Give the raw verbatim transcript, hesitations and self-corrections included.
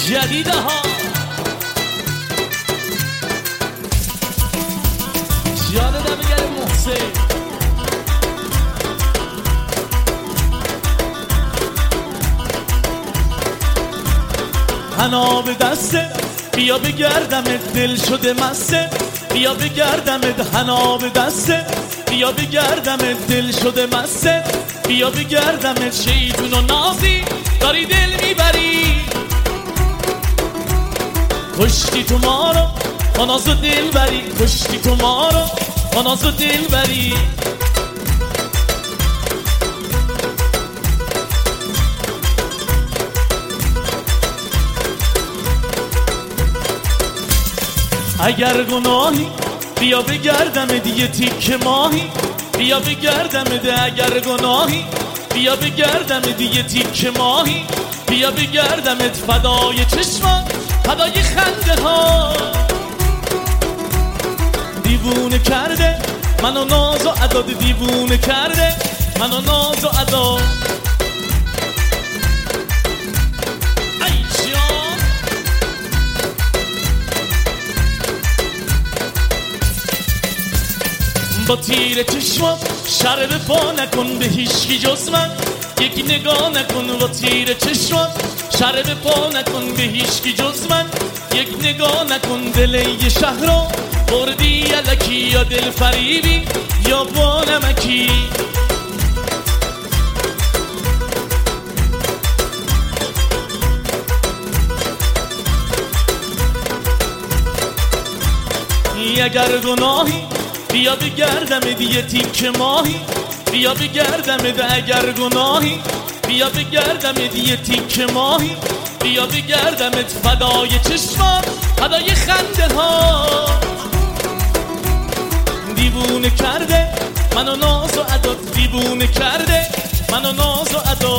جدیده ها جان دمگر محسن حنا به دسته بیا بگردمت دل شده مسته بیا بگردمت حنا به دسته بیا بگردمت دل شده مسته بیا بگردمت شیطون و نازی داری دل میبری کشتی تو ما رو با ناز و دل بری کشتی تو ما رو با ناز و دل بری اگر گناهی بیا بگردم دیگه تیک ماهی بیا بگردم ده اگر گناهی بیا بگردم دیگه تیک ماهی بیا بگردمت فدای چشمان فدای خنده ها دیوونه کرده منو ناز و ادا دیوونه کرده منو ناز و ادا با تیر چشمات شرب پا نکن به هیچکی جز من یکی نگاه نکن با تیر چشمات شرب پا نکن به هیچکی جز من یک نگاه نکن دل یه شهر رو بردی الکی یا دل فریبی یا با نمکی اگر گناهی بیا بگردم دیگه تیک ماهی بیا بگردم ده اگر گناهی بیا بگردم دیگه تیک ماهی بیا بگردمت فدای چشما فدای خنده ها دیوونه کرده منو ناز و ادا دیوونه کرده منو ناز و ادا